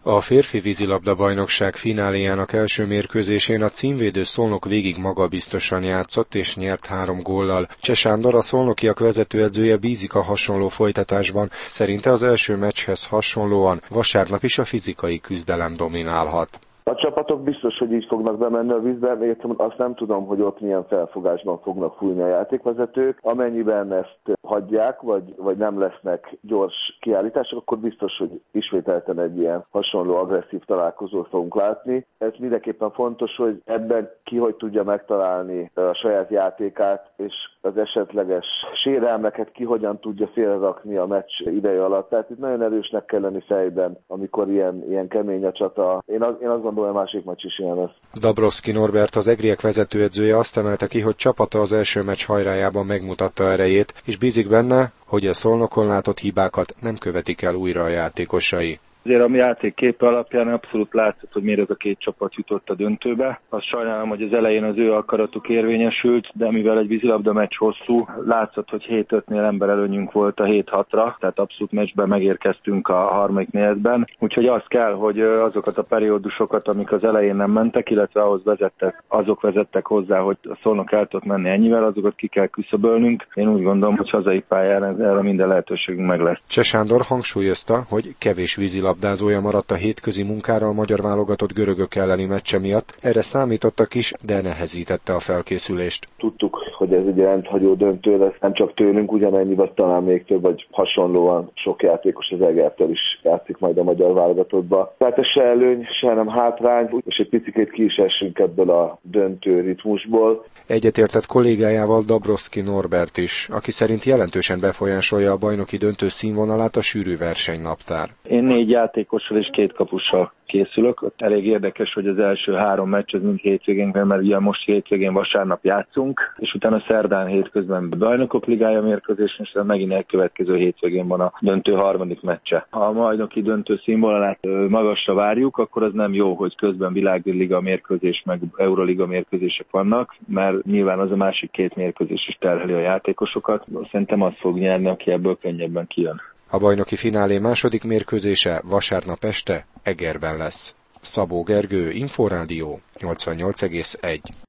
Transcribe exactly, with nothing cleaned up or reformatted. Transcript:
A férfi vízilabda-bajnokság fináléjának első mérkőzésén a címvédő Szolnok végig magabiztosan játszott és nyert három góllal. Cseh Sándor, a szolnokiak vezetőedzője bízik a hasonló folytatásban. Szerinte az első meccshez hasonlóan vasárnap is a fizikai küzdelem dominálhat. A csapatok biztos, hogy így fognak bemenni a vízbe, még azt nem tudom, hogy ott milyen felfogásban fognak fújni a játékvezetők. Amennyiben ezt hagyják, vagy, vagy nem lesznek gyors kiállítások, akkor biztos, hogy ismételten egy ilyen hasonló agresszív találkozót fogunk látni. Ez mindenképpen fontos, hogy ebben ki hogy tudja megtalálni a saját játékát, és az esetleges sérelmeket ki hogyan tudja félrerakni a meccs ideje alatt. Tehát itt nagyon erősnek kell lenni fejben, amikor ilyen, ilyen kemény a csata. Én, az, én azt gondolom, a másik meccs is ilyen lesz. Dabrowski Norbert, az egriek vezetőedzője azt emelte ki, hogy csapata az első meccs hajrájában megmutatta erejét, és bízik benne, hogy a Szolnokon látott hibákat nem követik el újra a játékosai. Azért a játék képe alapján abszolút látszott, hogy miért ez a két csapat jutott a döntőbe. Azt sajnálom, hogy az elején az ő akaratuk érvényesült, de mivel egy vízilabda meccs hosszú, látszott, hogy hét ötnél ember előnyünk volt a hét hatra, tehát abszolút meccsben megérkeztünk a harmadik negyedben. Úgyhogy az kell, hogy azokat a periódusokat, amik az elején nem mentek, illetve ahhoz vezettek, azok vezettek hozzá, hogy a Szolnok el tudott menni ennyivel, azokat ki kell küszöbölnünk. Én úgy gondolom, hogy hazai pályán erre minden lehetőségünk meg lesz. Cseh Sándor hangsúlyozta, hogy kevés vízilabda labdázója maradt a hétközi munkára a magyar válogatott görögök elleni meccse miatt. Erre számítottak is, de nehezítette a felkészülést. Tudtuk, hogy ez egy rendhagyó döntő lesz, nem csak tőlünk ugyanennyi, vagy talán még több, vagy hasonlóan sok játékos az Egertől is játszik majd a magyar válogatottba. Tehát ez se előny, se nem hátrány, és egy picit ki is essünk ebből a döntő ritmusból. Egyetértett kollégájával Dabrowski Norbert is, aki szerint jelentősen befolyásolja a bajnoki döntő színvonalát a sűrű versenynaptár. Én négy játékossal és két kapussal készülök. Ott elég érdekes, hogy az első három meccs az mind hétvégén, mert ugye most hétvégén vasárnap játszunk, és utána szerdán hétközben Bajnokok Ligája mérkőzés, és megint elkövetkező hétvégén van a döntő harmadik meccse. Ha a bajnoki döntő színvonalát magasra várjuk, akkor az nem jó, hogy közben világliga mérkőzés meg Euroliga mérkőzések vannak, mert nyilván az a másik két mérkőzés is terheli a játékosokat. Szerintem az fog nyerni, aki ebből könnyebben kijön. A bajnoki finálé második mérkőzése vasárnap este Egerben lesz. Szabó Gergő, Inforádió, nyolcvannyolc egész egy.